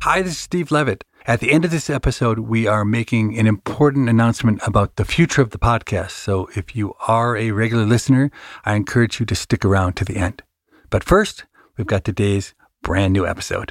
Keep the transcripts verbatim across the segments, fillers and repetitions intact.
Hi, this is Steve Levitt. At the end of this episode, we are making an important announcement about the future of the podcast. So if you are a regular listener, I encourage you to stick around to the end. But first, we've got today's brand new episode.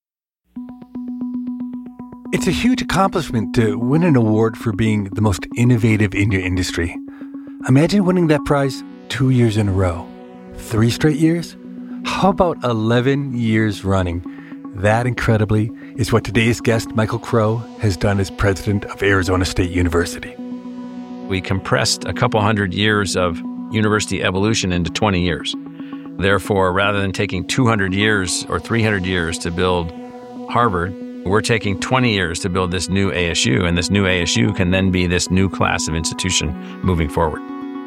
It's a huge accomplishment to win an award for being the most innovative in your industry. Imagine winning that prize two years in a row. Three straight years? How about eleven years running? That, incredibly, is what today's guest, Michael Crow, has done as president of Arizona State University. We compressed a couple hundred years of university evolution into twenty years. Therefore, rather than taking two hundred years or three hundred years to build Harvard, we're taking twenty years to build this new A S U, and this new A S U can then be this new class of institution moving forward.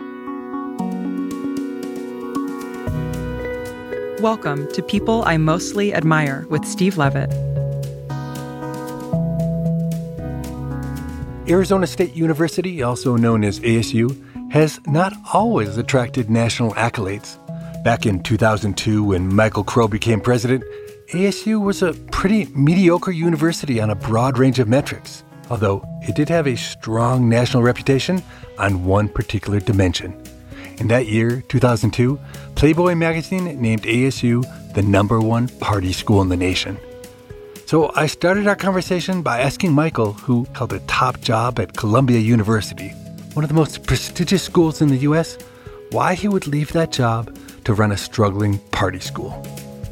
Welcome to People I Mostly Admire with Steve Levitt. Arizona State University, also known as A S U, has not always attracted national accolades. Back in two thousand two, when Michael Crow became president, A S U was a pretty mediocre university on a broad range of metrics, although it did have a strong national reputation on one particular dimension. In that year, two thousand two, Playboy magazine named A S U the number one party school in the nation. So I started our conversation by asking Michael, who held a top job at Columbia University, one of the most prestigious schools in the U S, why he would leave that job to run a struggling party school.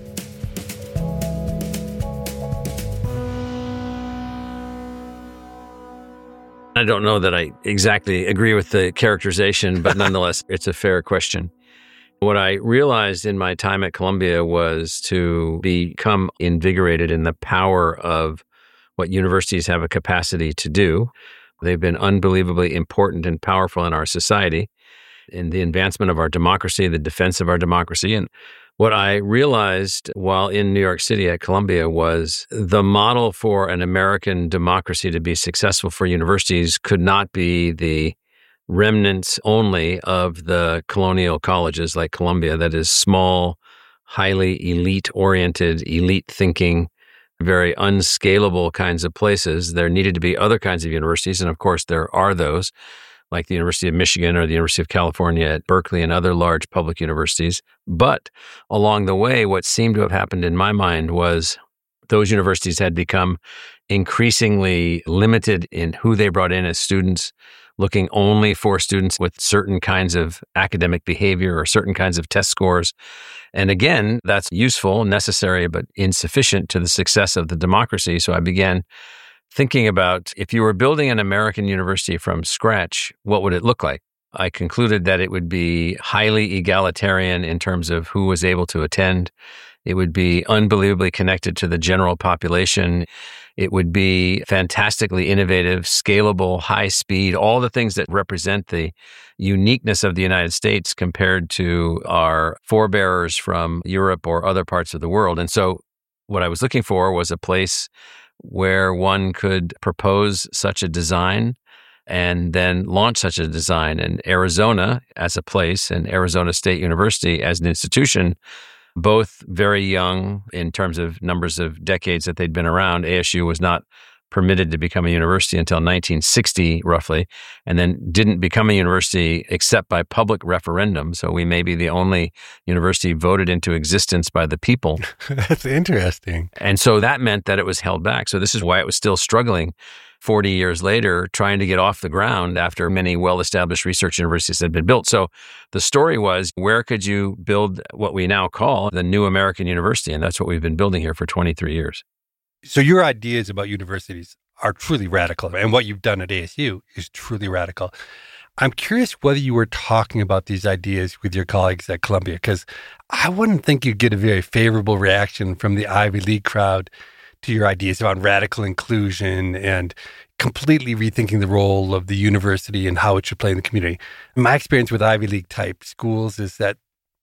I don't know that I exactly agree with the characterization, but nonetheless, it's a fair question. What I realized in my time at Columbia was to become invigorated in the power of what universities have a capacity to do. They've been unbelievably important and powerful in our society, in the advancement of our democracy, the defense of our democracy. And what I realized while in New York City at Columbia was the model for an American democracy to be successful for universities could not be the remnants only of the colonial colleges like Columbia, that is small, highly elite-oriented, elite-thinking, very unscalable kinds of places. There needed to be other kinds of universities, and of course there are those, like the University of Michigan or the University of California at Berkeley and other large public universities. But along the way, what seemed to have happened in my mind was those universities had become increasingly limited in who they brought in as students, looking only for students with certain kinds of academic behavior or certain kinds of test scores. And again, that's useful, necessary, but insufficient to the success of the democracy. So I began thinking about, if you were building an American university from scratch, what would it look like? I concluded that it would be highly egalitarian in terms of who was able to attend. It would be unbelievably connected to the general population. It would be fantastically innovative, scalable, high speed, all the things that represent the uniqueness of the United States compared to our forebearers from Europe or other parts of the world. And so what I was looking for was a place where one could propose such a design and then launch such a design. And Arizona as a place and Arizona State University as an institution, both very young in terms of numbers of decades that they'd been around. A S U was not permitted to become a university until nineteen sixty, roughly, and then didn't become a university except by public referendum. So we may be the only university voted into existence by the people. That's interesting. And so that meant that it was held back. So this is why it was still struggling forty years later, trying to get off the ground after many well-established research universities had been built. So the story was, where could you build what we now call the new American university? And that's what we've been building here for twenty-three years. So your ideas about universities are truly radical, and what you've done at A S U is truly radical. I'm curious whether you were talking about these ideas with your colleagues at Columbia, because I wouldn't think you'd get a very favorable reaction from the Ivy League crowd to your ideas about radical inclusion and completely rethinking the role of the university and how it should play in the community. My experience with Ivy League type schools is that,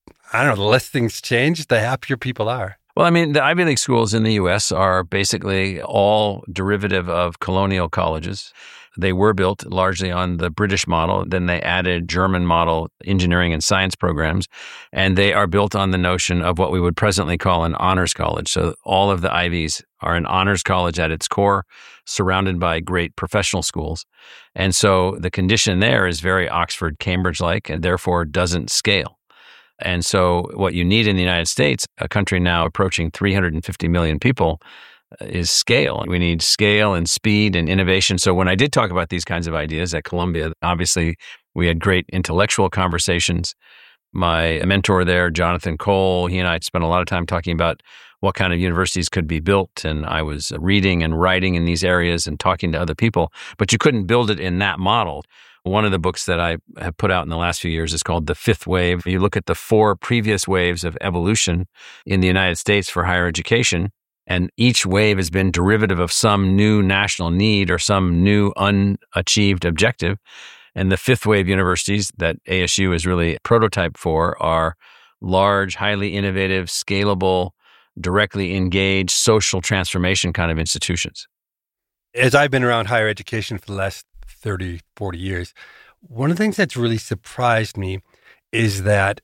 I don't know, the less things change, the happier people are. Well, I mean, the Ivy League schools in the U S are basically all derivative of colonial colleges. They were built largely on the British model. Then they added German model engineering and science programs. And they are built on the notion of what we would presently call an honors college. So all of the Ivies are an honors college at its core, surrounded by great professional schools. And so the condition there is very Oxford, Cambridge-like, and therefore doesn't scale. And so what you need in the United States, a country now approaching three hundred fifty million people, is scale. We need scale and speed and innovation. So when I did talk about these kinds of ideas at Columbia, obviously we had great intellectual conversations. My mentor there, Jonathan Cole, he and I spent a lot of time talking about what kind of universities could be built. And I was reading and writing in these areas and talking to other people, but you couldn't build it in that model. One of the books that I have put out in the last few years is called The Fifth Wave. You look at the four previous waves of evolution in the United States for higher education, and each wave has been derivative of some new national need or some new unachieved objective. And the fifth wave universities that A S U is really a prototype for are large, highly innovative, scalable, directly engaged, social transformation kind of institutions. As I've been around higher education for the last thirty, forty years, one of the things that's really surprised me is that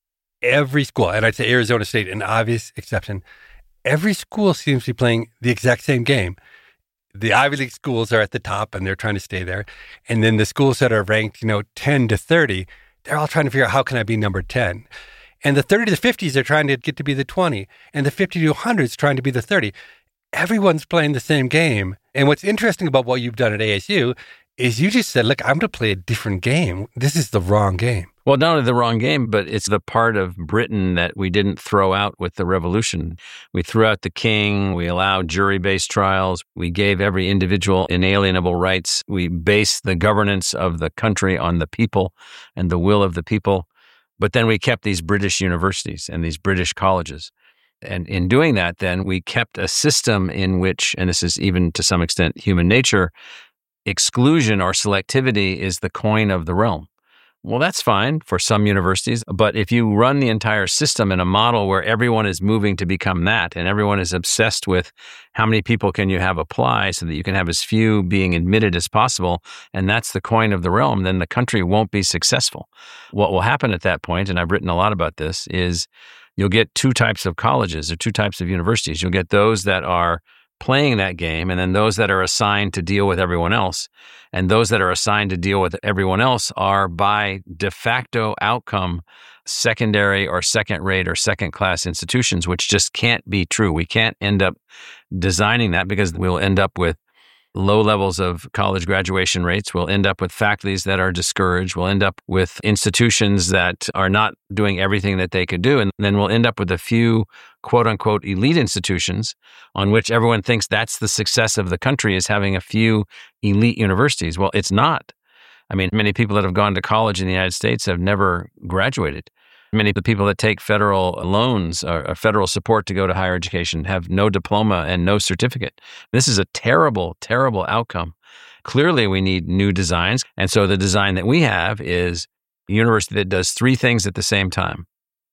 every school, and I'd say Arizona State, an obvious exception, every school seems to be playing the exact same game. The Ivy League schools are at the top and they're trying to stay there. And then the schools that are ranked, you know, ten to thirty, they're all trying to figure out how can I be number ten? And the thirty to fifties are trying to get to be the twenty. And the fifty to one hundreds trying to be the thirty. Everyone's playing the same game. And what's interesting about what you've done at A S U is you just said, look, I'm going to play a different game. This is the wrong game. Well, not only the wrong game, but it's the part of Britain that we didn't throw out with the revolution. We threw out the king. We allowed jury-based trials. We gave every individual inalienable rights. We based the governance of the country on the people and the will of the people. But then we kept these British universities and these British colleges. And in doing that, then we kept a system in which, and this is even to some extent human nature, exclusion or selectivity is the coin of the realm. Well, that's fine for some universities, but if you run the entire system in a model where everyone is moving to become that and everyone is obsessed with how many people can you have apply so that you can have as few being admitted as possible, and that's the coin of the realm, then the country won't be successful. What will happen at that point, and I've written a lot about this, is you'll get two types of colleges or two types of universities. You'll get those that are playing that game, and then those that are assigned to deal with everyone else. And those that are assigned to deal with everyone else are by de facto outcome secondary or second rate or second class institutions, which just can't be true. We can't end up designing that because we'll end up with low levels of college graduation rates. We'll end up with faculties that are discouraged. We'll end up with institutions that are not doing everything that they could do. And then we'll end up with a few quote unquote elite institutions on which everyone thinks that's the success of the country, is having a few elite universities. Well, it's not. I mean, many people that have gone to college in the United States have never graduated. Many of the people that take federal loans or federal support to go to higher education have no diploma and no certificate. This is a terrible, terrible outcome. Clearly, we need new designs. And so the design that we have is a university that does three things at the same time.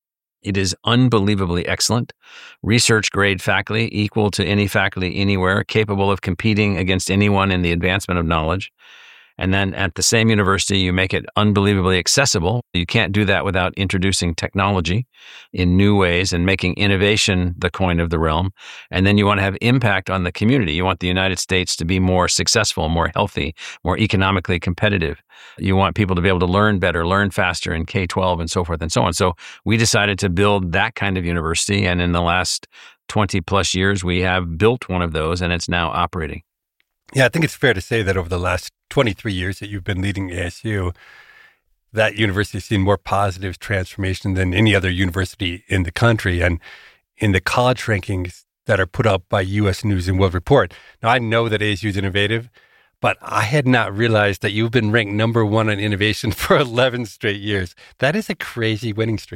It is unbelievably excellent, research grade faculty equal to any faculty anywhere, capable of competing against anyone in the advancement of knowledge. And then at the same university, you make it unbelievably accessible. You can't do that without introducing technology in new ways and making innovation the coin of the realm. And then you want to have impact on the community. You want the United States to be more successful, more healthy, more economically competitive. You want people to be able to learn better, learn faster in K twelve and so forth and so on. So we decided to build that kind of university. And in the last twenty plus years, we have built one of those and it's now operating. Yeah, I think it's fair to say that over the last twenty-three years that you've been leading A S U, that university has seen more positive transformation than any other university in the country. And in the college rankings that are put up by U S News and World Report, now I know that A S U is innovative, but I had not realized that you've been ranked number one on innovation for eleven straight years. That is a crazy winning streak.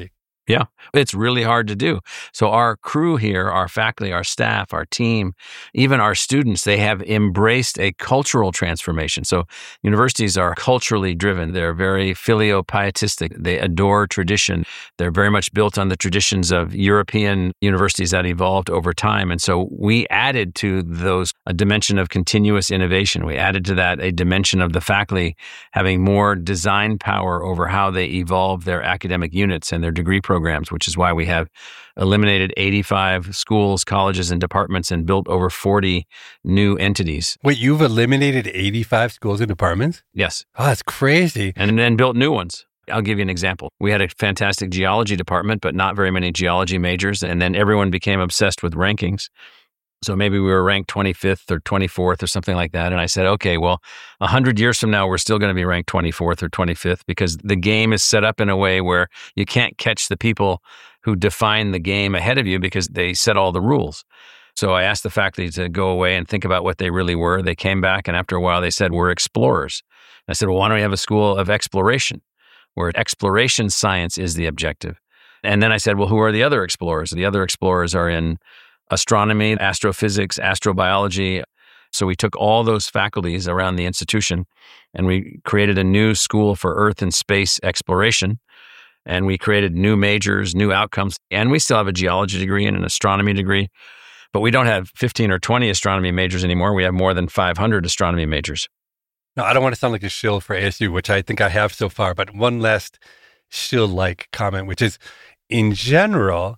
Yeah, it's really hard to do. So our crew here, our faculty, our staff, our team, even our students, they have embraced a cultural transformation. So universities are culturally driven. They're very filio-pietistic. They adore tradition. They're very much built on the traditions of European universities that evolved over time. And so we added to those a dimension of continuous innovation. We added to that a dimension of the faculty having more design power over how they evolve their academic units and their degree programs, which is why we have eliminated eighty-five schools, colleges, and departments and built over forty new entities. Wait, you've eliminated eighty-five schools and departments? Yes. Oh, that's crazy. And then built new ones. I'll give you an example. We had a fantastic geology department, but not very many geology majors. And then everyone became obsessed with rankings. So maybe we were ranked twenty-fifth or twenty-fourth or something like that. And I said, okay, well, one hundred years from now, we're still going to be ranked twenty-fourth or twenty-fifth because the game is set up in a way where you can't catch the people who define the game ahead of you because they set all the rules. So I asked the faculty to go away and think about what they really were. They came back, and after a while, they said, we're explorers. And I said, well, why don't we have a school of exploration where exploration science is the objective? And then I said, well, who are the other explorers? The other explorers are in astronomy, astrophysics, astrobiology. So we took all those faculties around the institution and we created a new school for Earth and space exploration. And we created new majors, new outcomes. And we still have a geology degree and an astronomy degree. But we don't have fifteen or twenty astronomy majors anymore. We have more than five hundred astronomy majors. No, I don't want to sound like a shill for A S U, which I think I have so far. But one last shill-like comment, which is, in general,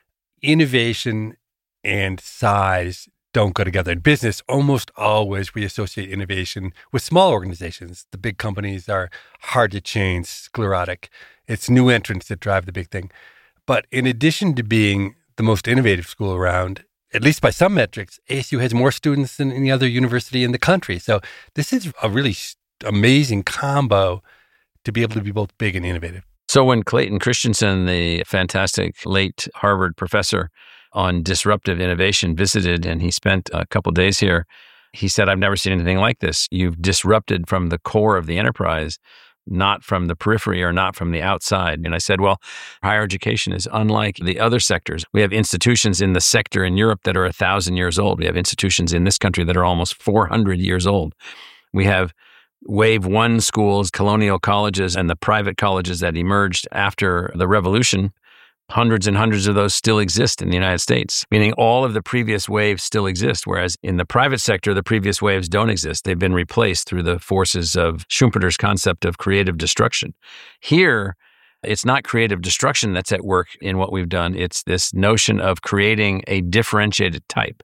innovation and size don't go together. In business, almost always we associate innovation with small organizations. The big companies are hard to change, sclerotic. It's new entrants that drive the big thing. But in addition to being the most innovative school around, at least by some metrics, A S U has more students than any other university in the country. So this is a really amazing combo to be able to be both big and innovative. So when Clayton Christensen, the fantastic late Harvard professor on disruptive innovation, visited and he spent a couple of days here, he said, I've never seen anything like this. You've disrupted from the core of the enterprise, not from the periphery or not from the outside. And I said, well, higher education is unlike the other sectors. We have institutions in the sector in Europe that are a thousand years old. We have institutions in this country that are almost four hundred years old. We have wave one schools, colonial colleges, and the private colleges that emerged after the revolution. Hundreds and hundreds of those still exist in the United States, meaning all of the previous waves still exist, whereas in the private sector, the previous waves don't exist. They've been replaced through the forces of Schumpeter's concept of creative destruction. Here, it's not creative destruction that's at work in what we've done. It's this notion of creating a differentiated type.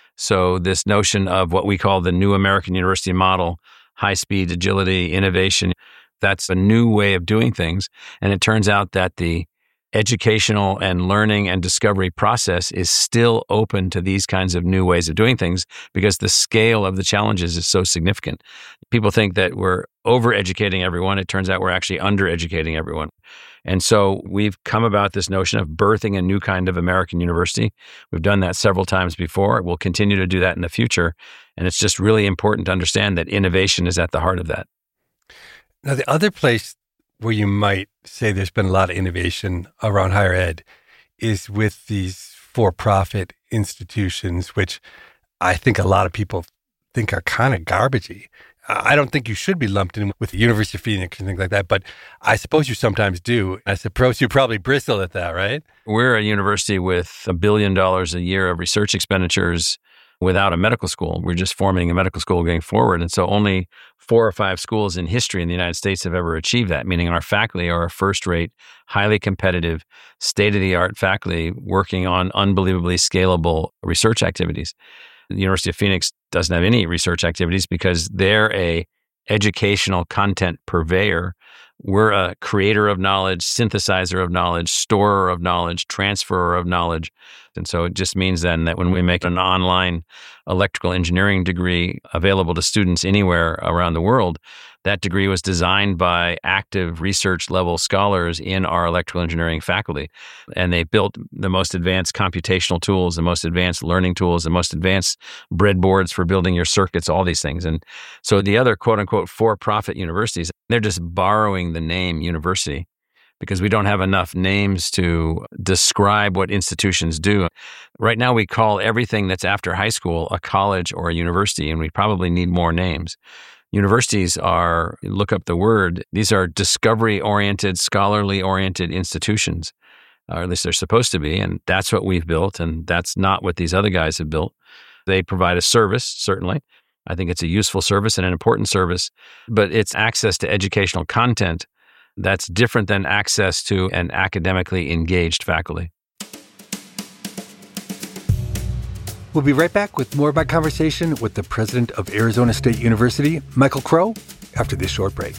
So this notion of what we call the new American university model, high speed, agility, innovation, that's a new way of doing things. And it turns out that the educational and learning and discovery process is still open to these kinds of new ways of doing things because the scale of the challenges is so significant. People think that we're over-educating everyone. It turns out we're actually under-educating everyone. And so we've come about this notion of birthing a new kind of American university. We've done that several times before. We'll continue to do that in the future. And it's just really important to understand that innovation is at the heart of that. Now, the other place where you might say there's been a lot of innovation around higher ed is with these for-profit institutions, which I think a lot of people think are kind of garbagey. I don't think you should be lumped in with the University of Phoenix and things like that, but I suppose you sometimes do. I suppose you probably bristle at that, right? We're a university with a billion dollars a year of research expenditures without a medical school. We're just forming a medical school going forward. And so only four or five schools in history in the United States have ever achieved that, meaning our faculty are a first-rate, highly competitive, state-of-the-art faculty working on unbelievably scalable research activities. The University of Phoenix doesn't have any research activities because they're a educational content purveyor. We're a creator of knowledge, synthesizer of knowledge, storer of knowledge, transferer of knowledge. And so it just means then that when we make an online electrical engineering degree available to students anywhere around the world, that degree was designed by active research level scholars in our electrical engineering faculty. And they built the most advanced computational tools, the most advanced learning tools, the most advanced breadboards for building your circuits, all these things. And so the other quote unquote for-profit universities, they're just borrowing the name university because we don't have enough names to describe what institutions do. Right now, we call everything that's after high school a college or a university, and we probably need more names. Universities are, look up the word, these are discovery-oriented, scholarly-oriented institutions, or at least they're supposed to be, and that's what we've built, and that's not what these other guys have built. They provide a service, certainly. I think it's a useful service and an important service, but it's access to educational content that's different than access to an academically engaged faculty. We'll be right back with more of my conversation with the president of Arizona State University, Michael Crow, after this short break.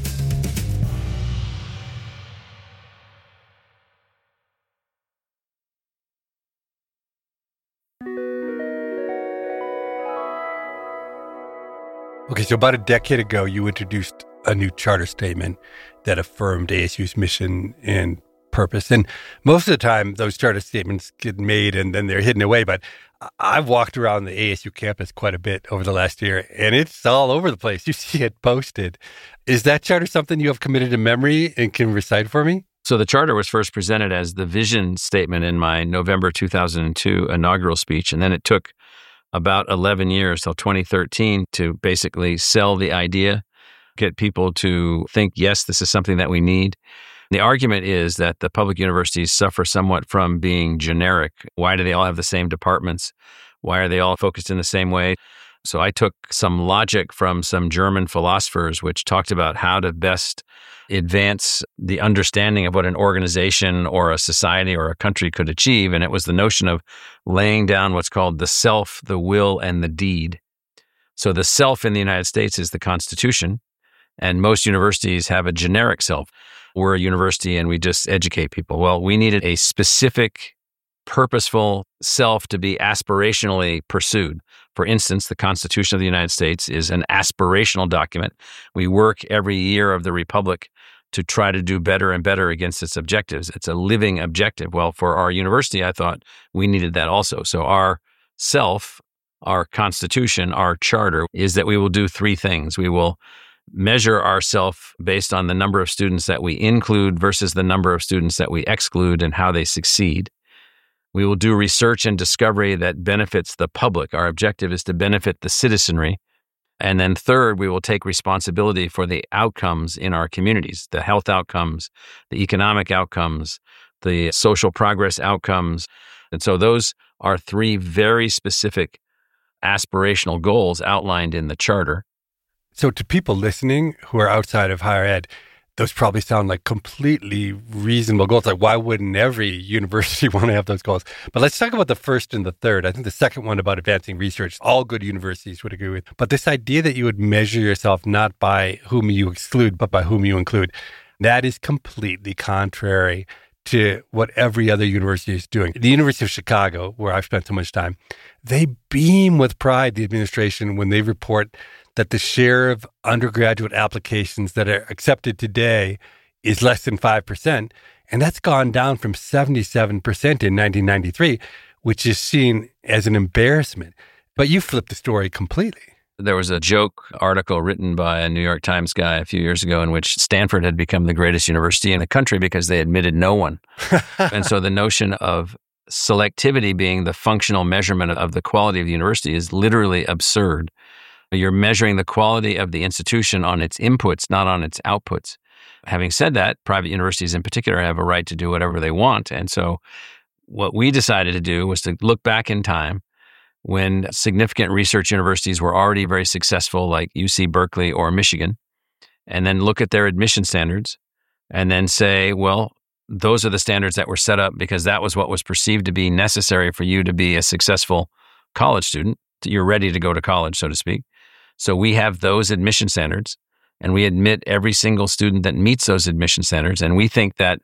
Okay, so about a decade ago, you introduced a new charter statement that affirmed A S U's mission and purpose. And most of the time, those charter statements get made and then they're hidden away. But I've walked around the A S U campus quite a bit over the last year, and it's all over the place. You see it posted. Is that charter something you have committed to memory and can recite for me? So the charter was first presented as the vision statement in my November two thousand two inaugural speech, and then it took about eleven years till twenty thirteen to basically sell the idea, get people to think, yes, this is something that we need. The argument is that the public universities suffer somewhat from being generic. Why do they all have the same departments? Why are they all focused in the same way? So I took some logic from some German philosophers which talked about how to best advance the understanding of what an organization or a society or a country could achieve. And it was the notion of laying down what's called the self, the will, and the deed. So the self in the United States is the Constitution, and most universities have a generic self. We're a university and we just educate people. Well, we needed a specific, purposeful self to be aspirationally pursued. For instance, the Constitution of the United States is an aspirational document. We work every year of the Republic to try to do better and better against its objectives. It's a living objective. Well, for our university, I thought we needed that also. So our self, our Constitution, our charter is that we will do three things. We will measure ourselves based on the number of students that we include versus the number of students that we exclude and how they succeed. We will do research and discovery that benefits the public. Our objective is to benefit the citizenry. And then third, we will take responsibility for the outcomes in our communities, the health outcomes, the economic outcomes, the social progress outcomes. And so those are three very specific aspirational goals outlined in the charter. So to people listening who are outside of higher ed, those probably sound like completely reasonable goals. Like, why wouldn't every university want to have those goals? But let's talk about the first and the third. I think the second one about advancing research, all good universities would agree with. But this idea that you would measure yourself not by whom you exclude, but by whom you include, that is completely contrary to what every other university is doing. The University of Chicago, where I've spent so much time, they beam with pride, the administration, when they report that the share of undergraduate applications that are accepted today is less than five percent. And that's gone down from seventy-seven percent in nineteen ninety-three, which is seen as an embarrassment. But you flipped the story completely. There was a joke article written by a New York Times guy a few years ago in which Stanford had become the greatest university in the country because they admitted no one. And so the notion of selectivity being the functional measurement of the quality of the university is literally absurd. You're measuring the quality of the institution on its inputs, not on its outputs. Having said that, private universities in particular have a right to do whatever they want. And so what we decided to do was to look back in time when significant research universities were already very successful, like U C Berkeley or Michigan, and then look at their admission standards and then say, well, those are the standards that were set up because that was what was perceived to be necessary for you to be a successful college student. You're ready to go to college, so to speak. So we have those admission standards, and we admit every single student that meets those admission standards. And we think that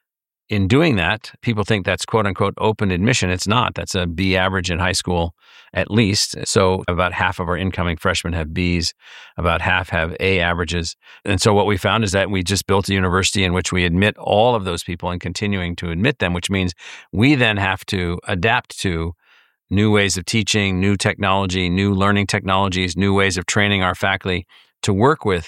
in doing that, people think that's quote unquote open admission. It's not. That's a B average in high school, at least. So about half of our incoming freshmen have Bs, about half have A averages. And so what we found is that we just built a university in which we admit all of those people and continuing to admit them, which means we then have to adapt to new ways of teaching, new technology, new learning technologies, new ways of training our faculty to work with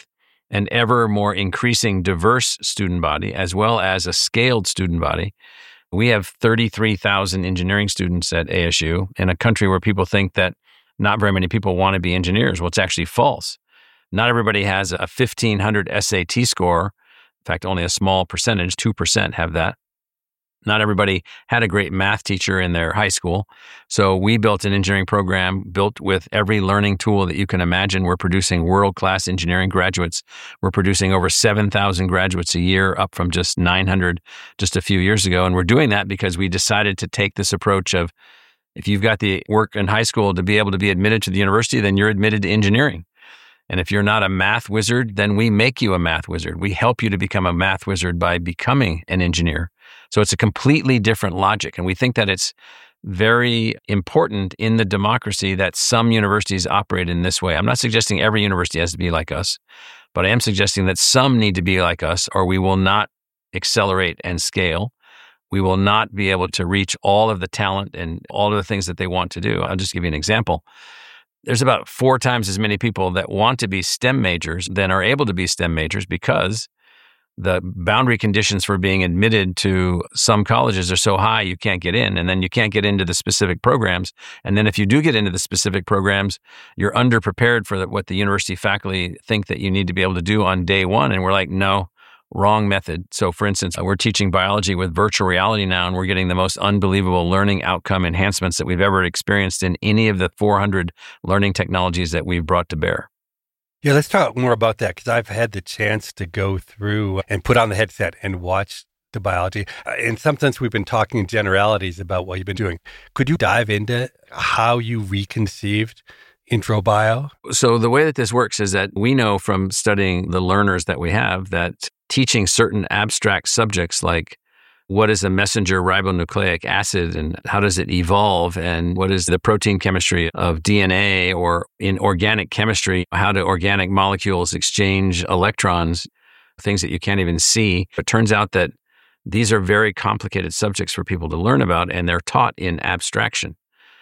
an ever more increasing diverse student body, as well as a scaled student body. We have thirty-three thousand engineering students at A S U in a country where people think that not very many people want to be engineers. Well, it's actually false. Not everybody has a fifteen hundred S A T score. In fact, only a small percentage, two percent have that. Not everybody had a great math teacher in their high school. So we built an engineering program built with every learning tool that you can imagine. We're producing world-class engineering graduates. We're producing over seven thousand graduates a year, up from just nine hundred just a few years ago. And we're doing that because we decided to take this approach of, if you've got the work in high school to be able to be admitted to the university, then you're admitted to engineering. And if you're not a math wizard, then we make you a math wizard. We help you to become a math wizard by becoming an engineer. So it's a completely different logic. And we think that it's very important in the democracy that some universities operate in this way. I'm not suggesting every university has to be like us, but I am suggesting that some need to be like us, or we will not accelerate and scale. We will not be able to reach all of the talent and all of the things that they want to do. I'll just give you an example. There's about four times as many people that want to be STEM majors than are able to be STEM majors, because the boundary conditions for being admitted to some colleges are so high you can't get in, and then you can't get into the specific programs. And then if you do get into the specific programs, you're underprepared for the, what the university faculty think that you need to be able to do on day one. And we're like, no, wrong method. So for instance, we're teaching biology with virtual reality now, and we're getting the most unbelievable learning outcome enhancements that we've ever experienced in any of the four hundred learning technologies that we've brought to bear. Yeah, let's talk more about that, because I've had the chance to go through and put on the headset and watch the biology. In some sense, we've been talking in generalities about what you've been doing. Could you dive into how you reconceived intro bio? So the way that this works is that we know from studying the learners that we have that teaching certain abstract subjects like what is a messenger ribonucleic acid and how does it evolve, and what is the protein chemistry of D N A, or in organic chemistry, how do organic molecules exchange electrons, things that you can't even see. It turns out that these are very complicated subjects for people to learn about, and they're taught in abstraction.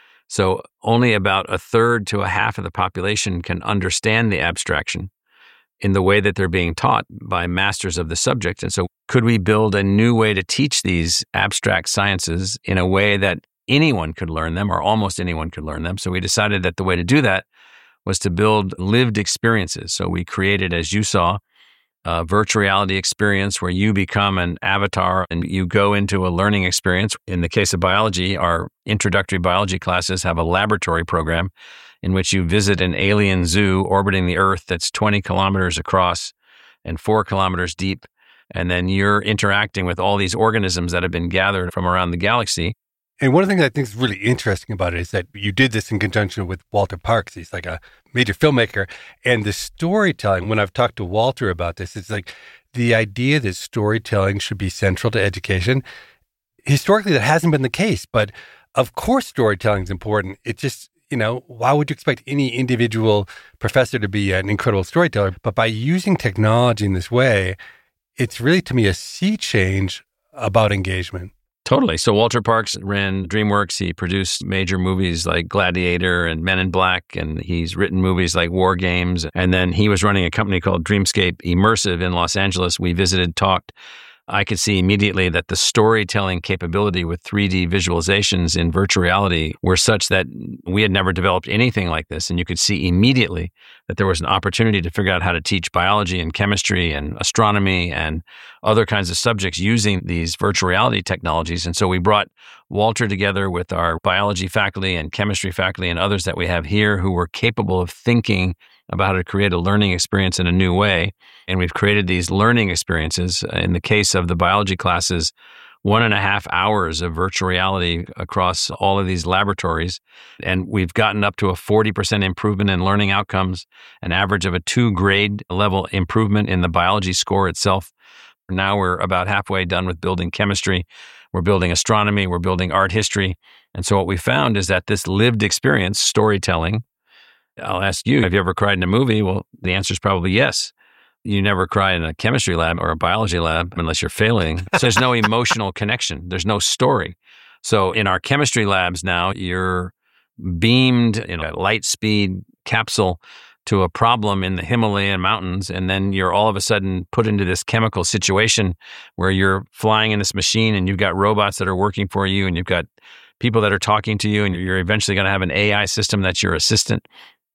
So only about a third to a half of the population can understand the abstraction in the way that they're being taught by masters of the subject. And so could we build a new way to teach these abstract sciences in a way that anyone could learn them, or almost anyone could learn them? So we decided that the way to do that was to build lived experiences. So we created, as you saw, a virtual reality experience where you become an avatar and you go into a learning experience. In the case of biology, our introductory biology classes have a laboratory program in which you visit an alien zoo orbiting the Earth that's twenty kilometers across and four kilometers deep. And then you're interacting with all these organisms that have been gathered from around the galaxy. And one of the things I think is really interesting about it is that you did this in conjunction with Walter Parkes. He's like a major filmmaker. And the storytelling, when I've talked to Walter about this, it's like the idea that storytelling should be central to education. Historically, that hasn't been the case. But of course, storytelling is important. It just, you know, why would you expect any individual professor to be an incredible storyteller? But by using technology in this way, it's really, to me, a sea change about engagement. Totally. So Walter Parkes ran DreamWorks. He produced major movies like Gladiator and Men in Black, and he's written movies like War Games. And then he was running a company called Dreamscape Immersive in Los Angeles. We visited, talked. I could see immediately that the storytelling capability with three D visualizations in virtual reality were such that we had never developed anything like this. And you could see immediately that there was an opportunity to figure out how to teach biology and chemistry and astronomy and other kinds of subjects using these virtual reality technologies. And so we brought Walter together with our biology faculty and chemistry faculty and others that we have here who were capable of thinking about how to create a learning experience in a new way. And we've created these learning experiences. In the case of the biology classes, one and a half hours of virtual reality across all of these laboratories. And we've gotten up to a forty percent improvement in learning outcomes, an average of a two grade level improvement in the biology score itself. Now we're about halfway done with building chemistry. We're building astronomy. We're building art history. And so what we found is that this lived experience, storytelling, I'll ask you, have you ever cried in a movie? Well, the answer is probably yes. You never cry in a chemistry lab or a biology lab unless you're failing. So there's no emotional connection. There's no story. So in our chemistry labs now, you're beamed in a light speed capsule to a problem in the Himalayan mountains, and then you're all of a sudden put into this chemical situation where you're flying in this machine and you've got robots that are working for you and you've got people that are talking to you, and you're eventually going to have an A I system that's your assistant.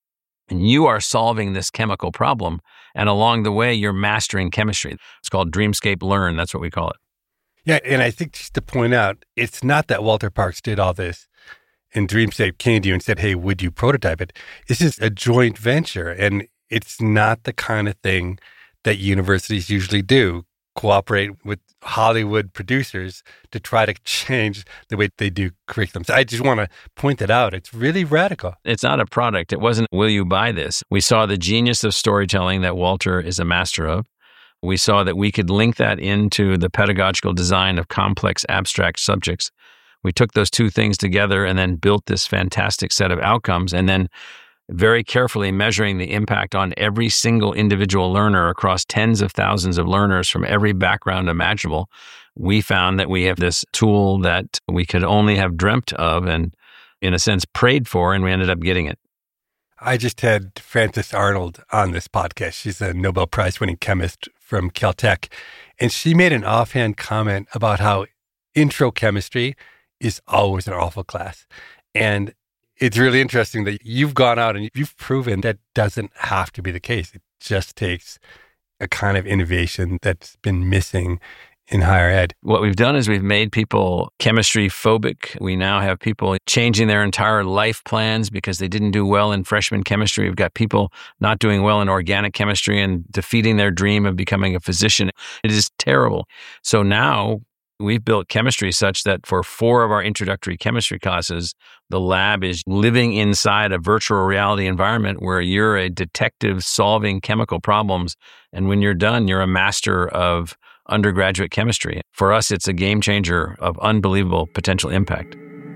And you are solving this chemical problem. And along the way, you're mastering chemistry. It's called Dreamscape Learn. That's what we call it. Yeah, and I think just to point out, it's not that Walter Parkes did all this and Dreamscape came to you and said, hey, would you prototype it? This is a joint venture, and it's not the kind of thing that universities usually do, cooperate with Hollywood producers to try to change the way they do curriculum. So I just want to point that out. It's really radical. It's not a product. It wasn't, will you buy this? We saw the genius of storytelling that Walter is a master of. We saw that we could link that into the pedagogical design of complex abstract subjects. We took those two things together and then built this fantastic set of outcomes, and then very carefully measuring the impact on every single individual learner across tens of thousands of learners from every background imaginable. We found that we have this tool that we could only have dreamt of and, in a sense, prayed for, and we ended up getting it. I just had Frances Arnold on this podcast. She's a Nobel Prize winning chemist from Caltech, and she made an offhand comment about how intro chemistry is always an awful class. And it's really interesting that you've gone out and you've proven that doesn't have to be the case. It just takes a kind of innovation that's been missing in higher ed. What we've done is we've made people chemistry phobic. We now have people changing their entire life plans because they didn't do well in freshman chemistry. We've got people not doing well in organic chemistry and defeating their dream of becoming a physician. It is terrible. So now we've built chemistry such that for four of our introductory chemistry classes, the lab is living inside a virtual reality environment where you're a detective solving chemical problems. And when you're done, you're a master of undergraduate chemistry. For us, it's a game changer of unbelievable potential impact.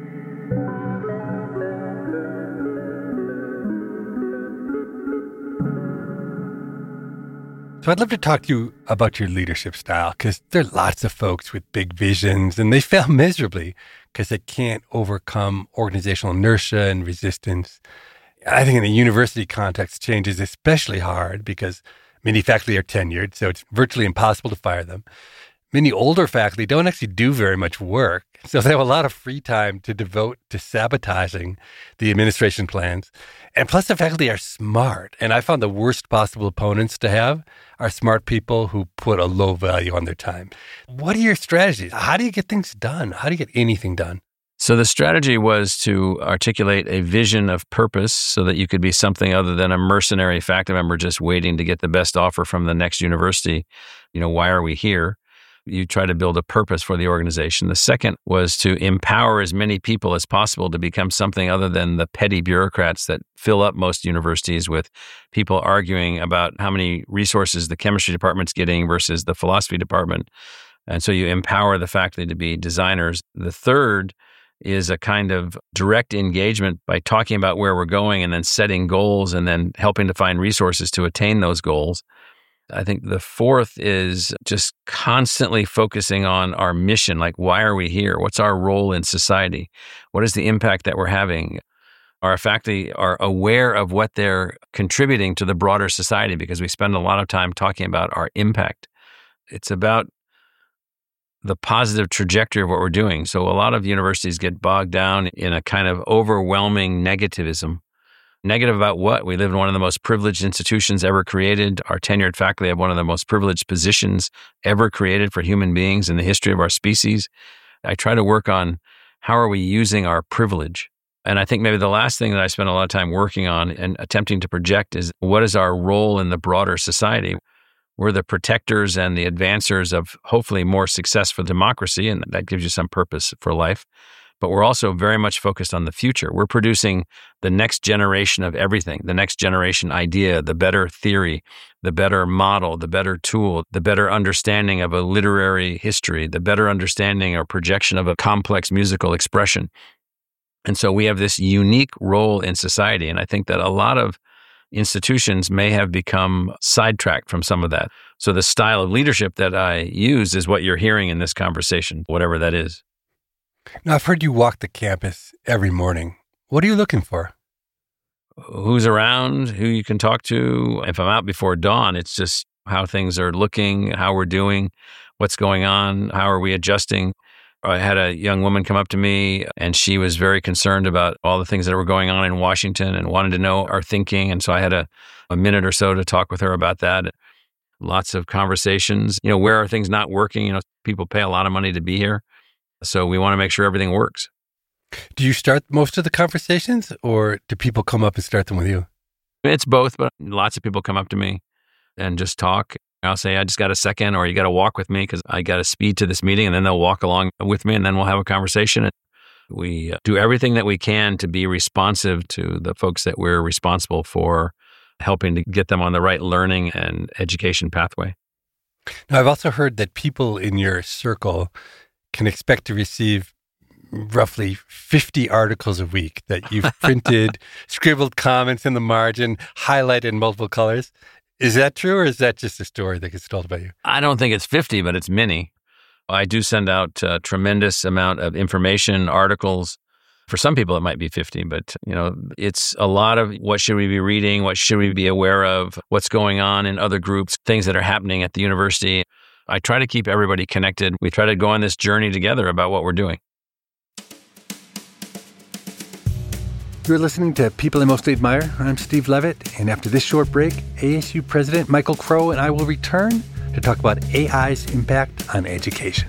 So I'd love to talk to you about your leadership style, because there are lots of folks with big visions and they fail miserably because they can't overcome organizational inertia and resistance. I think in a university context, change is especially hard because many faculty are tenured, so it's virtually impossible to fire them. Many older faculty don't actually do very much work, so they have a lot of free time to devote to sabotaging the administration plans. And plus, the faculty are smart, and I found the worst possible opponents to have are smart people who put a low value on their time. What are your strategies? How do you get things done? How do you get anything done? So the strategy was to articulate a vision of purpose so that you could be something other than a mercenary faculty member just waiting to get the best offer from the next university. You know, why are we here? You try to build a purpose for the organization. The second was to empower as many people as possible to become something other than the petty bureaucrats that fill up most universities with people arguing about how many resources the chemistry department's getting versus the philosophy department. And so you empower the faculty to be designers. The third is a kind of direct engagement by talking about where we're going and then setting goals and then helping to find resources to attain those goals. I think the fourth is just constantly focusing on our mission. Like, why are we here? What's our role in society? What is the impact that we're having? Our faculty are aware of what they're contributing to the broader society because we spend a lot of time talking about our impact. It's about the positive trajectory of what we're doing. So a lot of universities get bogged down in a kind of overwhelming negativism. Negative about what? We live in one of the most privileged institutions ever created. Our tenured faculty have one of the most privileged positions ever created for human beings in the history of our species. I try to work on how are we using our privilege? And I think maybe the last thing that I spend a lot of time working on and attempting to project is what is our role in the broader society? We're the protectors and the advancers of hopefully more success for democracy, and that gives you some purpose for life. But we're also very much focused on the future. We're producing the next generation of everything, the next generation idea, the better theory, the better model, the better tool, the better understanding of a literary history, the better understanding or projection of a complex musical expression. And so we have this unique role in society. And I think that a lot of institutions may have become sidetracked from some of that. So the style of leadership that I use is what you're hearing in this conversation, whatever that is. Now, I've heard you walk the campus every morning. What are you looking for? who's around, who you can talk to. If I'm out before dawn, it's just how things are looking, how we're doing, what's going on, how are we adjusting. I had a young woman come up to me, and she was very concerned about all the things that were going on in Washington and wanted to know our thinking. And so I had a, a minute or so to talk with her about that. Lots of conversations. You know, where are things not working? You know, people pay a lot of money to be here. So we want to make sure everything works. Do you start most of the conversations, or do people come up and start them with you? It's both, but lots of people come up to me and just talk. I'll say, I just got a second, or you got to walk with me because I got to speed to this meeting, and then they'll walk along with me, and then we'll have a conversation. And we do everything that we can to be responsive to the folks that we're responsible for, helping to get them on the right learning and education pathway. Now, I've also heard that people in your circle can expect to receive roughly fifty articles a week that you've printed, scribbled comments in the margin, highlighted in multiple colors. Is that true, or is that just a story that gets told about you? I don't think it's fifty, but it's many. I do send out a tremendous amount of information, articles. For some people, it might be fifty, but you know, it's a lot of what should we be reading, what should we be aware of, what's going on in other groups, things that are happening at the university. I try to keep everybody connected. We try to go on this journey together about what we're doing. You're listening to People I Mostly Admire. I'm Steve Levitt, and after this short break, A S U President Michael Crow and I will return to talk about A I's impact on education.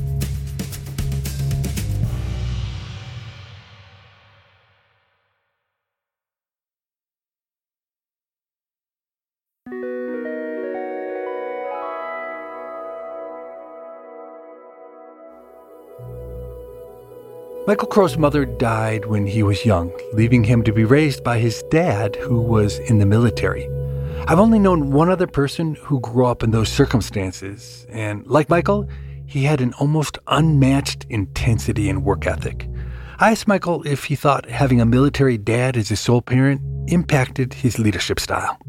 Michael Crow's mother died when he was young, leaving him to be raised by his dad, who was in the military. I've only known one other person who grew up in those circumstances, and like Michael, he had an almost unmatched intensity and work ethic. I asked Michael if he thought having a military dad as his sole parent impacted his leadership style.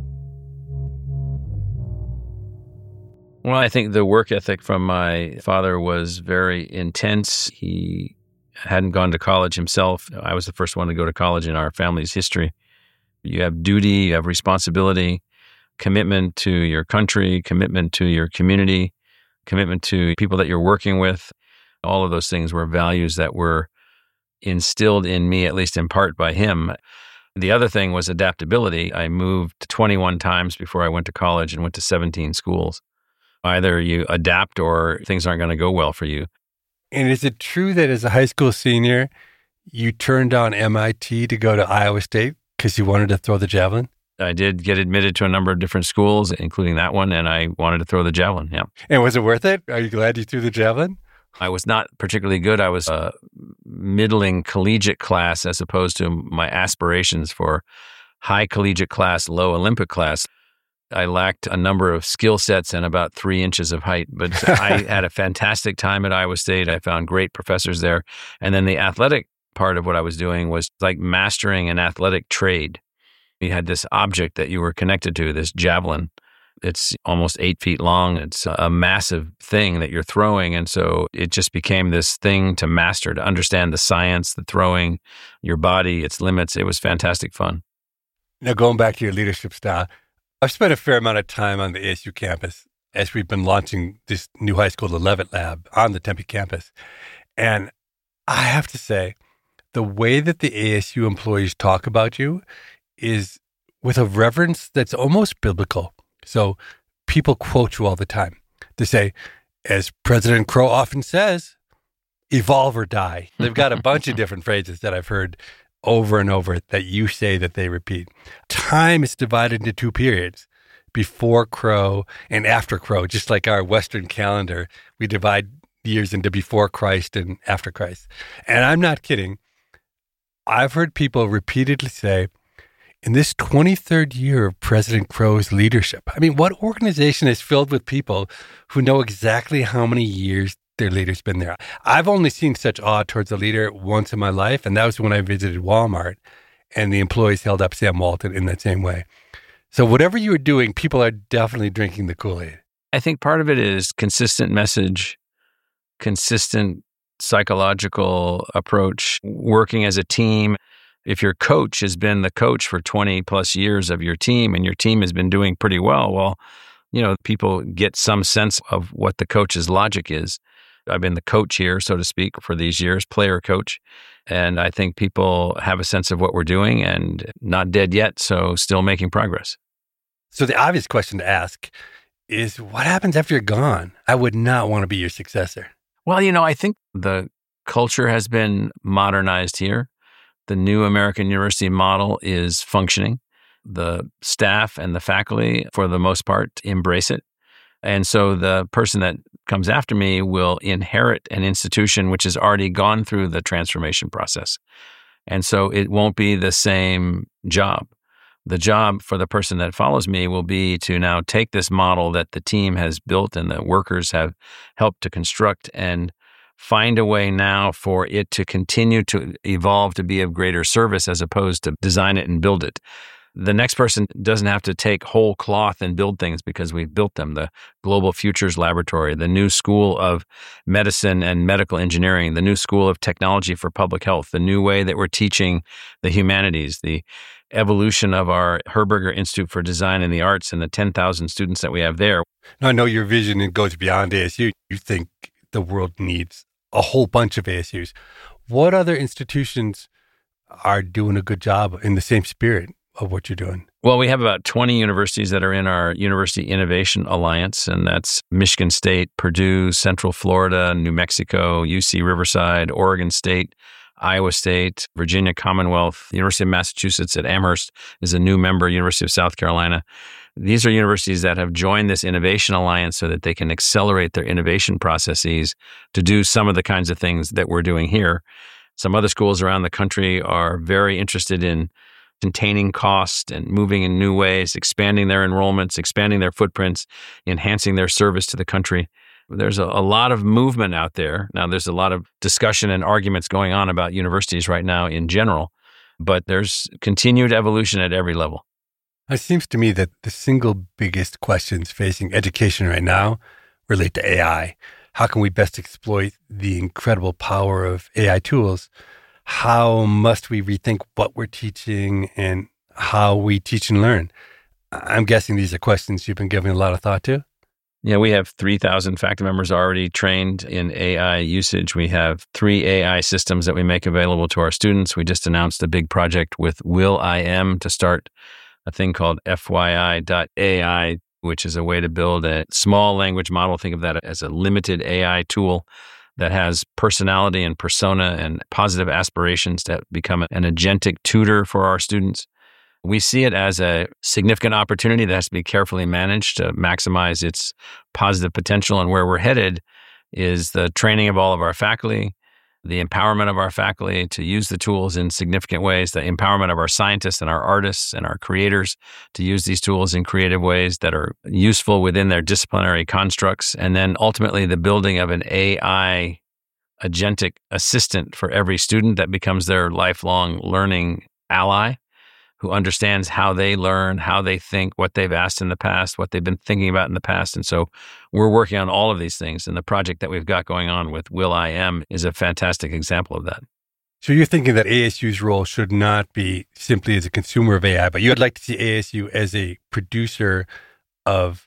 Well, I think the work ethic from my father was very intense. He hadn't gone to college himself. I was the first one to go to college in our family's history. You have duty, you have responsibility, commitment to your country, commitment to your community, commitment to people that you're working with. All of those things were values that were instilled in me, at least in part by him. The other thing was adaptability. I moved twenty-one times before I went to college and went to seventeen schools. Either you adapt or things aren't going to go well for you. And is it true that as a high school senior, you turned down M I T to go to Iowa State because you wanted to throw the javelin? I did get admitted to a number of different schools, including that one, and I wanted to throw the javelin, yeah. And was it worth it? Are you glad you threw the javelin? I was not particularly good. I was a middling collegiate class as opposed to my aspirations for high collegiate class, low Olympic class. I lacked a number of skill sets and about three inches of height, but I had a fantastic time at Iowa State. I found great professors there. And then the athletic part of what I was doing was like mastering an athletic trade. You had this object that you were connected to, this javelin. It's almost eight feet long. It's a massive thing that you're throwing. And so it just became this thing to master, to understand the science, the throwing, your body, its limits. It was fantastic fun. Now, going back to your leadership style, I've spent a fair amount of time on the A S U campus as we've been launching this new high school, the Levitt Lab, on the Tempe campus. And I have to say, the way that the A S U employees talk about you is with a reverence that's almost biblical. So people quote you all the time. They say, as President Crow often says, evolve or die. They've got a bunch of different phrases that I've heard over and over that you say that they repeat. Time is divided into two periods, before Crow and after Crow. Just like our Western calendar, we divide years into before Christ and after Christ. And I'm not kidding. I've heard people repeatedly say, in this twenty-third year of President Crow's leadership, I mean, what organization is filled with people who know exactly how many years their leader's been there? I've only seen such awe towards a leader once in my life, and that was when I visited Walmart, and the employees held up Sam Walton in that same way. So whatever you were doing, people are definitely drinking the Kool-Aid. I think part of it is consistent message, consistent psychological approach, working as a team. If your coach has been the coach for twenty plus years of your team and your team has been doing pretty well, well, you know, people get some sense of what the coach's logic is. I've been the coach here, so to speak, for these years, player coach. And I think people have a sense of what we're doing and not dead yet, so still making progress. So the obvious question to ask is, what happens after you're gone? I would not want to be your successor. Well, you know, I think the culture has been modernized here. The new American university model is functioning. The staff and the faculty, for the most part, embrace it. And so the person that comes after me will inherit an institution which has already gone through the transformation process. And so it won't be the same job. The job for the person that follows me will be to now take this model that the team has built and the workers have helped to construct and find a way now for it to continue to evolve to be of greater service as opposed to design it and build it. The next person doesn't have to take whole cloth and build things because we've built them. The Global Futures Laboratory, the new School of Medicine and Medical Engineering, the new School of Technology for Public Health, the new way that we're teaching the humanities, the evolution of our Herberger Institute for Design and the Arts and the ten thousand students that we have there. Now, I know your vision goes beyond A S U. You think the world needs a whole bunch of A S Us. What other institutions are doing a good job in the same spirit of what you're doing? Well, we have about twenty universities that are in our University Innovation Alliance, and that's Michigan State, Purdue, Central Florida, New Mexico, U C Riverside, Oregon State, Iowa State, Virginia Commonwealth, University of Massachusetts at Amherst is a new member, University of South Carolina. These are universities that have joined this Innovation Alliance so that they can accelerate their innovation processes to do some of the kinds of things that we're doing here. Some other schools around the country are very interested in containing cost and moving in new ways, expanding their enrollments, expanding their footprints, enhancing their service to the country. There's a, a lot of movement out there. Now, there's a lot of discussion and arguments going on about universities right now in general, but there's continued evolution at every level. It seems to me that the single biggest questions facing education right now relate to A I. How can we best exploit the incredible power of A I tools? How must we rethink what we're teaching and how we teach and learn? I'm guessing these are questions you've been giving a lot of thought to. Yeah, we have three thousand faculty members already trained in A I usage. We have three A I systems that we make available to our students. We just announced a big project with Will I Am to start a thing called F Y I dot A I, which is a way to build a small language model. Think of that as a limited A I tool that has personality and persona and positive aspirations to become an agentic tutor for our students. We see it as a significant opportunity that has to be carefully managed to maximize its positive potential. And where we're headed is the training of all of our faculty, the empowerment of our faculty to use the tools in significant ways, the empowerment of our scientists and our artists and our creators to use these tools in creative ways that are useful within their disciplinary constructs, and then ultimately the building of an A I agentic assistant for every student that becomes their lifelong learning ally, who understands how they learn, how they think, what they've asked in the past, what they've been thinking about in the past. And so we're working on all of these things. And the project that we've got going on with Will I Am is a fantastic example of that. So you're thinking that A S U's role should not be simply as a consumer of A I, but you'd like to see A S U as a producer of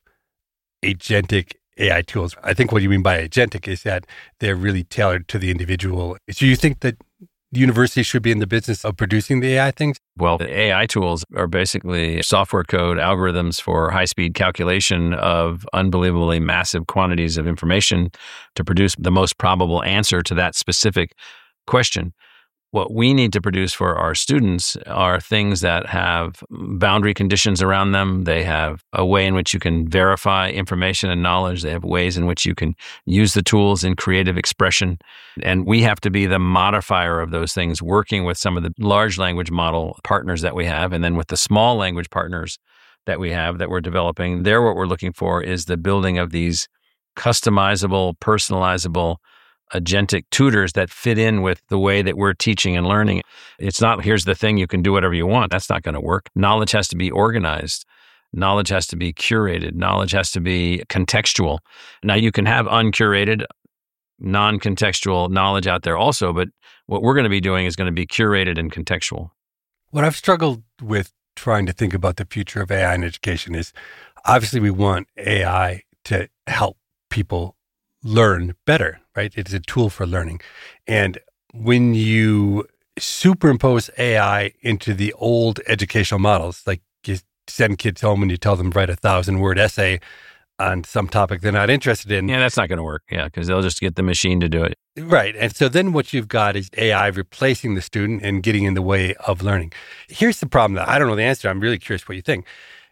agentic A I tools. I think what you mean by agentic is that they're really tailored to the individual. So you think that the university should be in the business of producing the A I things? Well, the A I tools are basically software code algorithms for high-speed calculation of unbelievably massive quantities of information to produce the most probable answer to that specific question. What we need to produce for our students are things that have boundary conditions around them. They have a way in which you can verify information and knowledge. They have ways in which you can use the tools in creative expression. And we have to be the modifier of those things, working with some of the large language model partners that we have, and then with the small language partners that we have that we're developing. There, what we're looking for is the building of these customizable, personalizable agentic tutors that fit in with the way that we're teaching and learning. It's not, here's the thing, you can do whatever you want. That's not going to work. Knowledge has to be organized. Knowledge has to be curated. Knowledge has to be contextual. Now, you can have uncurated, non-contextual knowledge out there also, but what we're going to be doing is going to be curated and contextual. What I've struggled with trying to think about the future of A I in education is obviously we want A I to help people learn better, right? It's a tool for learning. And when you superimpose A I into the old educational models, like you send kids home and you tell them to write a thousand word essay on some topic they're not interested in. Yeah, that's not going to work. Yeah, because they'll just get the machine to do it. Right. And so then what you've got is A I replacing the student and getting in the way of learning. Here's the problem that I don't know the answer. I'm really curious what you think.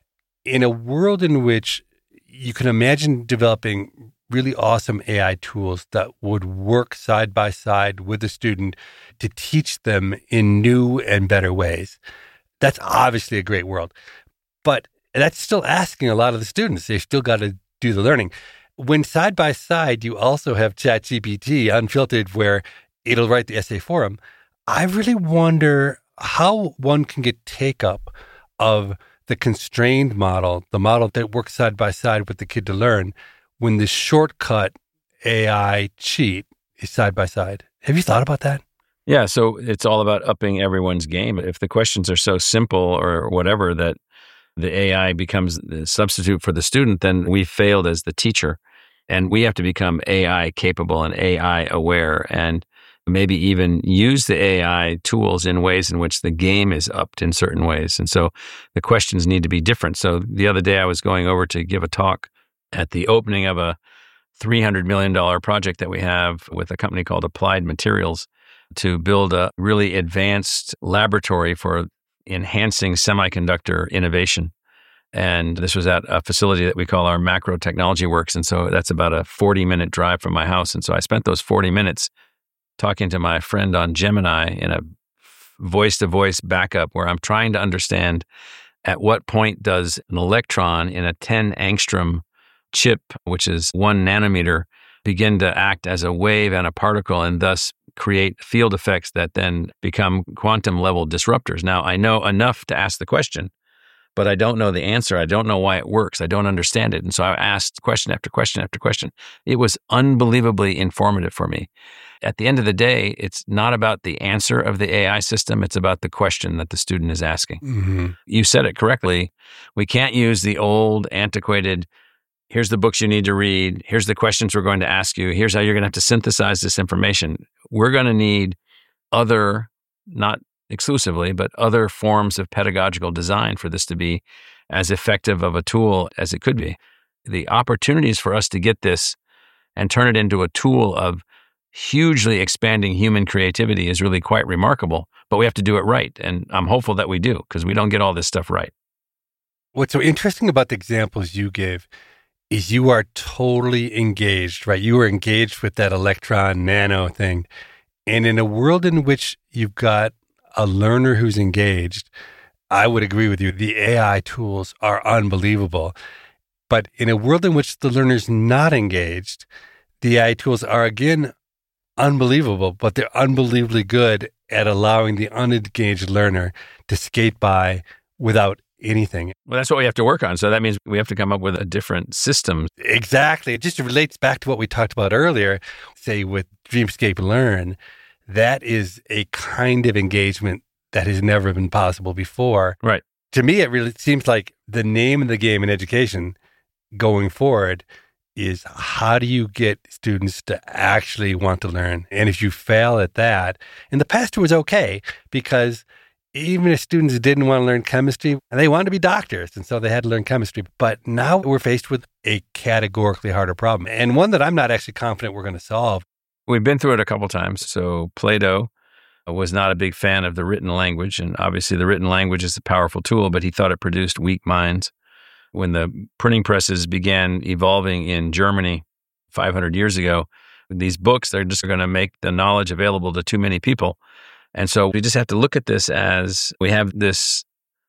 In a world in which you can imagine developing really awesome A I tools that would work side by side with the student to teach them in new and better ways, that's obviously a great world. But that's still asking a lot of the students. They've still got to do the learning. When side by side, you also have ChatGPT unfiltered where it'll write the essay for them. I really wonder how one can get take up of the constrained model, the model that works side by side with the kid to learn, when the shortcut A I cheat is side by side. Have you thought about that? Yeah, so it's all about upping everyone's game. If the questions are so simple or whatever that the A I becomes the substitute for the student, then we failed as the teacher. And we have to become A I capable and A I aware, and maybe even use the A I tools in ways in which the game is upped in certain ways. And so the questions need to be different. So the other day I was going over to give a talk at the opening of a three hundred million dollars project that we have with a company called Applied Materials to build a really advanced laboratory for enhancing semiconductor innovation. And this was at a facility that we call our Macro Technology Works. And so that's about a forty minute drive from my house. And so I spent those forty minutes talking to my friend on Gemini in a voice to voice backup where I'm trying to understand at what point does an electron in a ten angstrom chip, which is one nanometer, begin to act as a wave and a particle and thus create field effects that then become quantum level disruptors. Now, I know enough to ask the question, but I don't know the answer. I don't know why it works. I don't understand it. And so I asked question after question after question. It was unbelievably informative for me. At the end of the day, it's not about the answer of the A I system. It's about the question that the student is asking. Mm-hmm. You said it correctly. We can't use the old, antiquated, here's the books you need to read. Here's the questions we're going to ask you. Here's how you're going to have to synthesize this information. We're going to need other, not exclusively, but other forms of pedagogical design for this to be as effective of a tool as it could be. The opportunities for us to get this and turn it into a tool of hugely expanding human creativity is really quite remarkable, but we have to do it right. And I'm hopeful that we do, because we don't get all this stuff right. What's so interesting about the examples you gave is you are totally engaged, right? You are engaged with that electron nano thing. And in a world in which you've got a learner who's engaged, I would agree with you. The A I tools are unbelievable. But in a world in which the learner's not engaged, the A I tools are, again, unbelievable, but they're unbelievably good at allowing the unengaged learner to skate by without anything. Well, that's what we have to work on. So that means we have to come up with a different system. Exactly. It just relates back to what we talked about earlier, say with Dreamscape Learn. That is a kind of engagement that has never been possible before. Right. To me, it really seems like the name of the game in education going forward is how do you get students to actually want to learn? And if you fail at that, in the past it was okay, because even if students didn't want to learn chemistry, they wanted to be doctors, and so they had to learn chemistry. But now we're faced with a categorically harder problem, and one that I'm not actually confident we're going to solve. We've been through it a couple times. So Plato was not a big fan of the written language, and obviously the written language is a powerful tool, but he thought it produced weak minds. When the printing presses began evolving in Germany five hundred years ago, these books, they're just going to make the knowledge available to too many people. And so we just have to look at this as we have this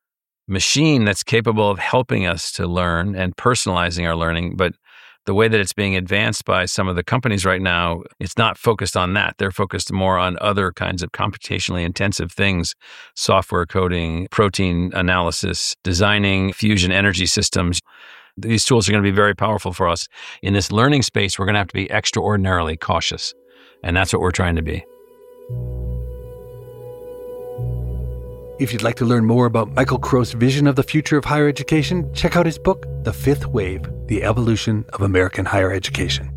machine that's capable of helping us to learn and personalizing our learning. But the way that it's being advanced by some of the companies right now, it's not focused on that. They're focused more on other kinds of computationally intensive things, software coding, protein analysis, designing fusion energy systems. These tools are going to be very powerful for us. In this learning space, we're going to have to be extraordinarily cautious. And that's what we're trying to be. If you'd like to learn more about Michael Crow's vision of the future of higher education, check out his book, The Fifth Wave, The Evolution of American Higher Education.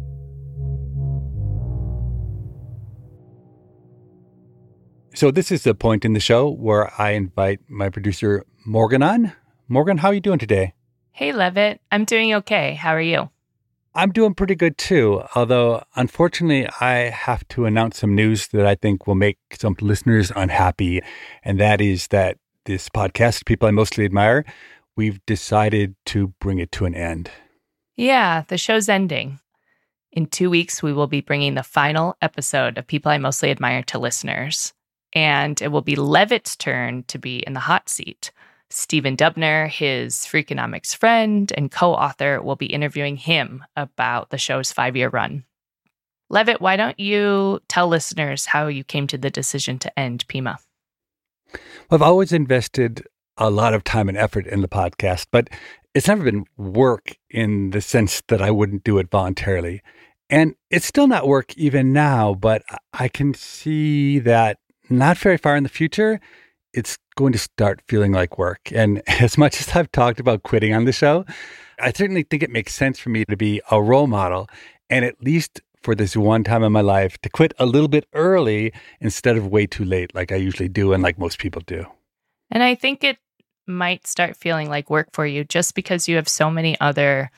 So this is the point in the show where I invite my producer, Morgan, on. Morgan, how are you doing today? Hey, Levitt. I'm doing okay. How are you? I'm doing pretty good, too. Although, unfortunately, I have to announce some news that I think will make some listeners unhappy. And that is that this podcast, People I Mostly Admire, we've decided to bring it to an end. Yeah, the show's ending. In two weeks, we will be bringing the final episode of People I Mostly Admire to listeners. And it will be Levitt's turn to be in the hot seat. Stephen Dubner, his Freakonomics friend and co-author, will be interviewing him about the show's five-year run. Levitt, why don't you tell listeners how you came to the decision to end P M A? Well, I've always invested a lot of time and effort in the podcast, but it's never been work in the sense that I wouldn't do it voluntarily. And it's still not work even now, but I can see that not very far in the future, it's going to start feeling like work. And as much as I've talked about quitting on the show, I certainly think it makes sense for me to be a role model, and at least for this one time in my life, to quit a little bit early instead of way too late like I usually do and like most people do. And I think it might start feeling like work for you just because you have so many other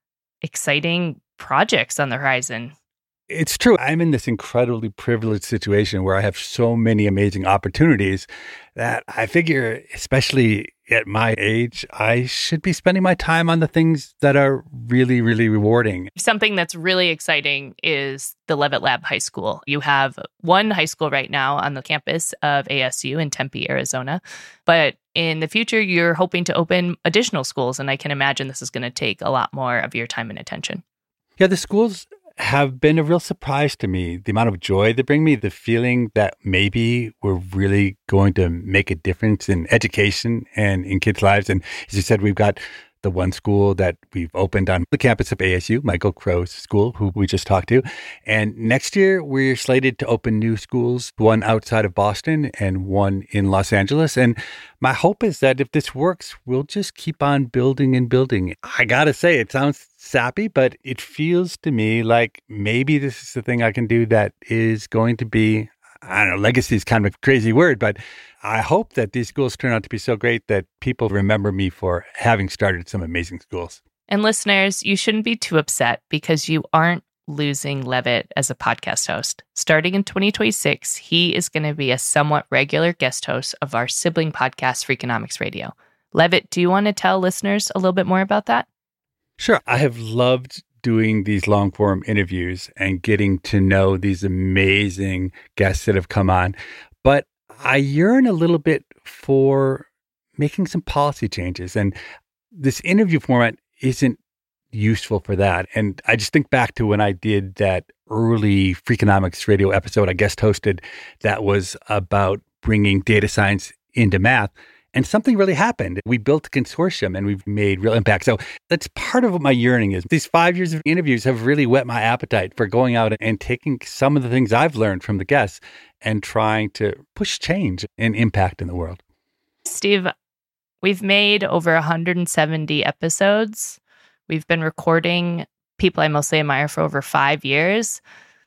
exciting projects on the horizon. It's true. I'm in this incredibly privileged situation where I have so many amazing opportunities that I figure, especially at my age, I should be spending my time on the things that are really, really rewarding. Something that's really exciting is the Levitt Lab High School. You have one high school right now on the campus of A S U in Tempe, Arizona. But in the future, you're hoping to open additional schools. And I can imagine this is going to take a lot more of your time and attention. Yeah, the schools have been a real surprise to me. The amount of joy they bring me, the feeling that maybe we're really going to make a difference in education and in kids' lives. And as you said, we've got the one school that we've opened on the campus of A S U, Michael Crow's school, who we just talked to. And next year, we're slated to open new schools, one outside of Boston and one in Los Angeles. And my hope is that if this works, we'll just keep on building and building. I got to say, it sounds sappy, but it feels to me like maybe this is the thing I can do that is going to be, I don't know, legacy is kind of a crazy word, but I hope that these schools turn out to be so great that people remember me for having started some amazing schools. And listeners, you shouldn't be too upset because you aren't losing Levitt as a podcast host. Starting in twenty twenty-six, he is going to be a somewhat regular guest host of our sibling podcast, Freakonomics Radio. Levitt, do you want to tell listeners a little bit more about that? Sure. I have loved doing these long form interviews and getting to know these amazing guests that have come on. But I yearn a little bit for making some policy changes. And this interview format isn't useful for that. And I just think back to when I did that early Freakonomics Radio episode I guest hosted that was about bringing data science into math. And something really happened. We built a consortium and we've made real impact. So that's part of what my yearning is. These five years of interviews have really whet my appetite for going out and taking some of the things I've learned from the guests and trying to push change and impact in the world. Steve, we've made over one hundred seventy episodes. We've been recording People I Mostly Admire for over five years.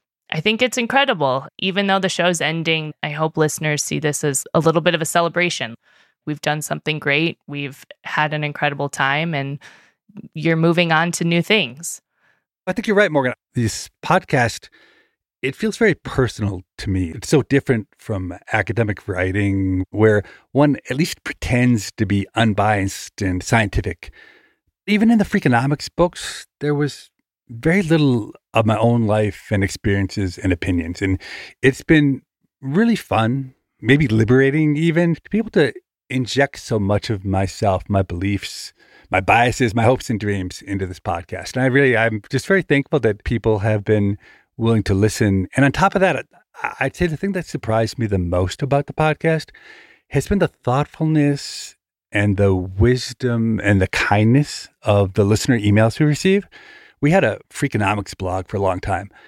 I think it's incredible. Even though the show's ending, I hope listeners see this as a little bit of a celebration. We've done something great. We've had an incredible time, and you're moving on to new things. I think you're right, Morgan. This podcast, it feels very personal to me. It's so different from academic writing, where one at least pretends to be unbiased and scientific. Even in the Freakonomics books, there was very little of my own life and experiences and opinions. And it's been really fun, maybe liberating even, to be able to inject so much of myself, my beliefs, my biases, my hopes and dreams into this podcast. And I really, I'm just very thankful that people have been willing to listen. And on top of that, I'd say the thing that surprised me the most about the podcast has been the thoughtfulness and the wisdom and the kindness of the listener emails we receive. We had a Freakonomics blog for a long time.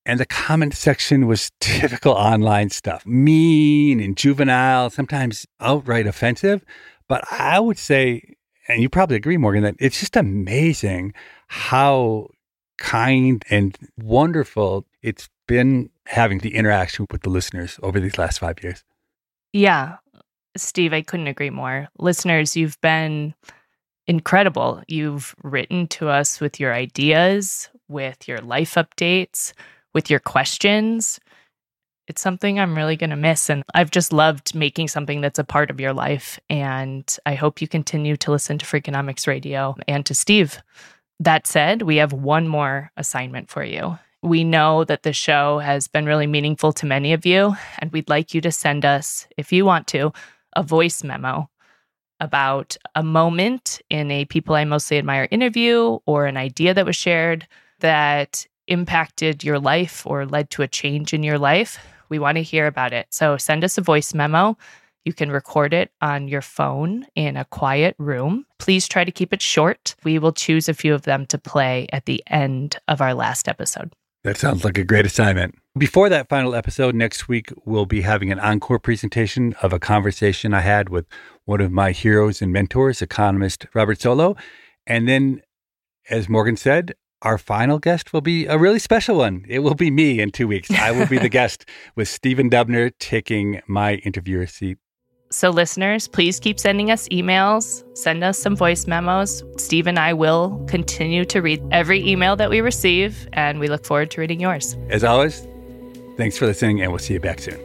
And the comment section was typical online stuff, mean and juvenile, sometimes outright offensive. But I would say, and you probably agree, Morgan, that it's just amazing how kind and wonderful it's been having the interaction with the listeners over these last five years. Yeah, Steve, I couldn't agree more. Listeners, you've been incredible. You've written to us with your ideas, with your life updates, with your questions. It's something I'm really going to miss. And I've just loved making something that's a part of your life. And I hope you continue to listen to Freakonomics Radio and to Steve. That said, we have one more assignment for you. We know that the show has been really meaningful to many of you, and we'd like you to send us, if you want to, a voice memo about a moment in a People I Mostly Admire interview or an idea that was shared that impacted your life or led to a change in your life. We want to hear about it. So send us a voice memo. You can record it on your phone in a quiet room. Please try to keep it short. We will choose a few of them to play at the end of our last episode. That sounds like a great assignment. Before that final episode, next week, we'll be having an encore presentation of a conversation I had with one of my heroes and mentors, economist Robert Solow. And then, as Morgan said, our final guest will be a really special one. It will be me in two weeks. I will be the guest with Stephen Dubner taking my interviewer seat. So listeners, please keep sending us emails, send us some voice memos. Steve and I will continue to read every email that we receive, and we look forward to reading yours. As always, thanks for listening, and we'll see you back soon.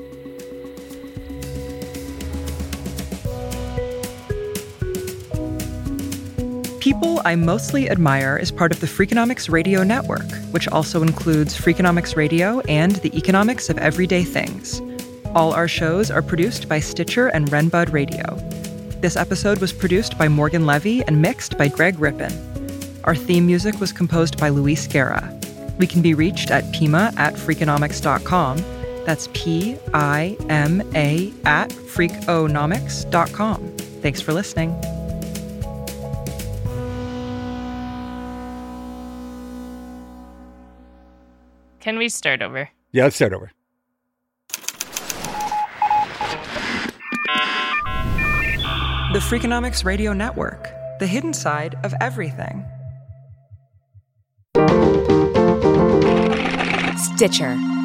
People I Mostly Admire is part of the Freakonomics Radio Network, which also includes Freakonomics Radio and the Economics of Everyday Things. All our shows are produced by Stitcher and Renbud Radio. This episode was produced by Morgan Levy and mixed by Greg Rippin. Our theme music was composed by Luis Guerra. We can be reached at Pima at Freakonomics dot com. That's P I M A at Freakonomics dot com. Thanks for listening. Can we start over? Yeah, let's start over. The Freakonomics Radio Network, the hidden side of everything. Stitcher.